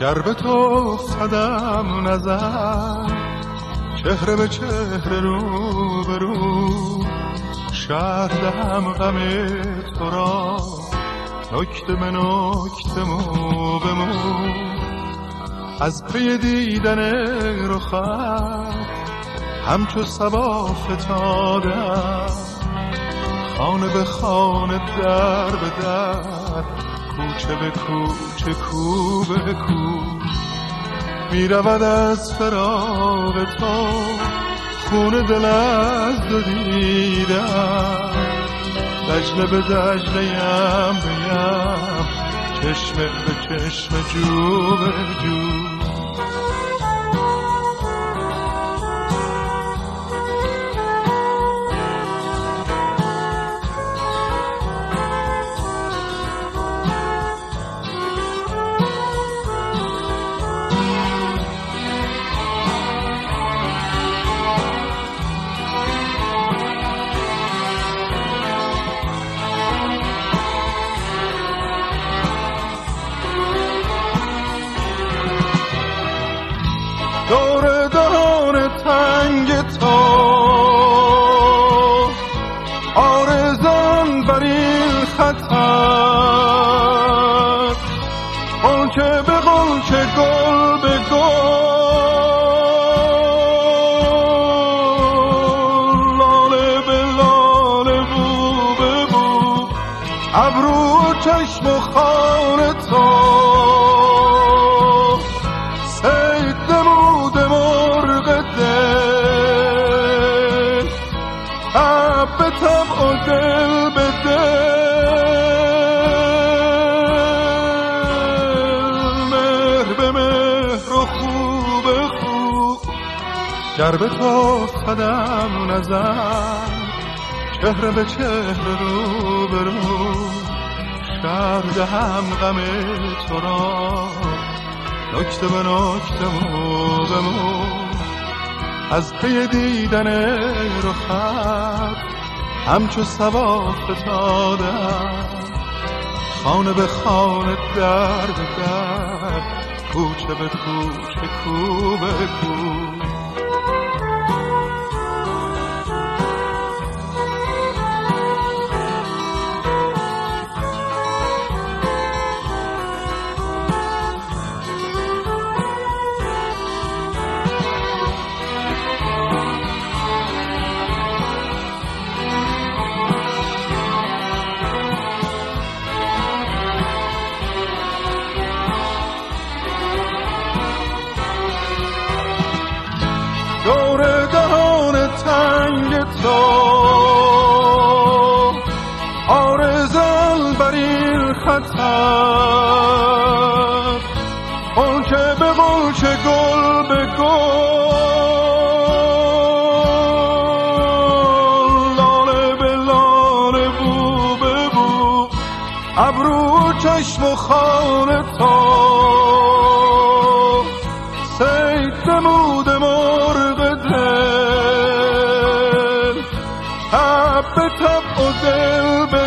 گر به تو افتادم نظر چهره به چهره رو به رو شرح دهم غم تو را نکته به نکته مو به مو از پی دیدن رخت همچو صبا فتادم خانه به خانه در به در کوچه به کوچه کو به کو می رود از فراق تو خون دل از دو دیدم دجله به دجله یم بیم چشمه به چشمه جو به جو دور دهان تنگ تو آرزان بر این خطر قنچه به قنچه گل به گل لاله به لاله بو به بو ابرو و چشم و خال تو دل به دل مهر به مهر و خو به خو گر به تو افتادم نظر چهره به چهره رو به رو شرح دهم غم تو را نکته به نکته مو به مو از پی دیدن رخت همچو صبا فتادم خانه به خانه در به در کوچه به کوچه کو به کو دور دهان تنگ تو آرزان بر این خطر قنچه به قنچه گل به گل لاله به لاله بو به بو ابرو و چشم و خال تو صید نمود مرغ دل تب به تب و دل به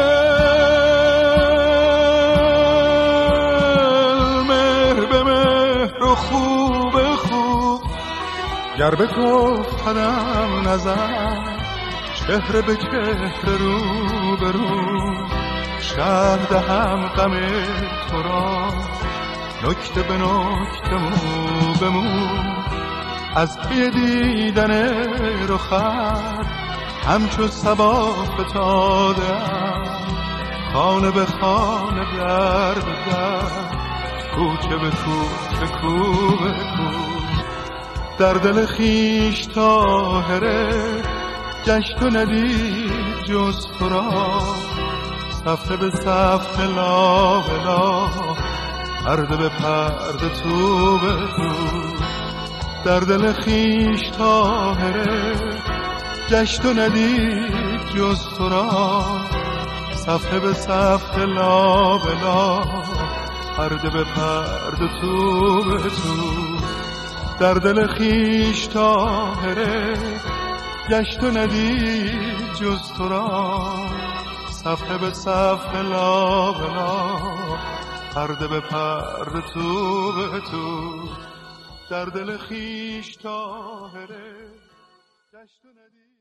دل مهر به مهر و خو به خو گر به تو افتادم نظر چهره به چهره رو به رو شرح دهم غم تو را نکته به نکته مو به مو از پی دیدن رخت همچو صبا فتادم خانه به خانه در به در کوچه به کوچه کو به کو در دل خویش طاهره گشت و ندید جز تو را صفحه به صفحه لا به لا پرده به پرده تو به تو در دل خویش طاهره گشت و ندید جز تو را صفحه به صفحه لا به لا پرده به پرده تو به تو در دل خویش طاهره گشت و ندید جز تو را صفحه به صفحه لا به لا پرده به پرده تو به تو در دل خیش طاهره گشت و ندید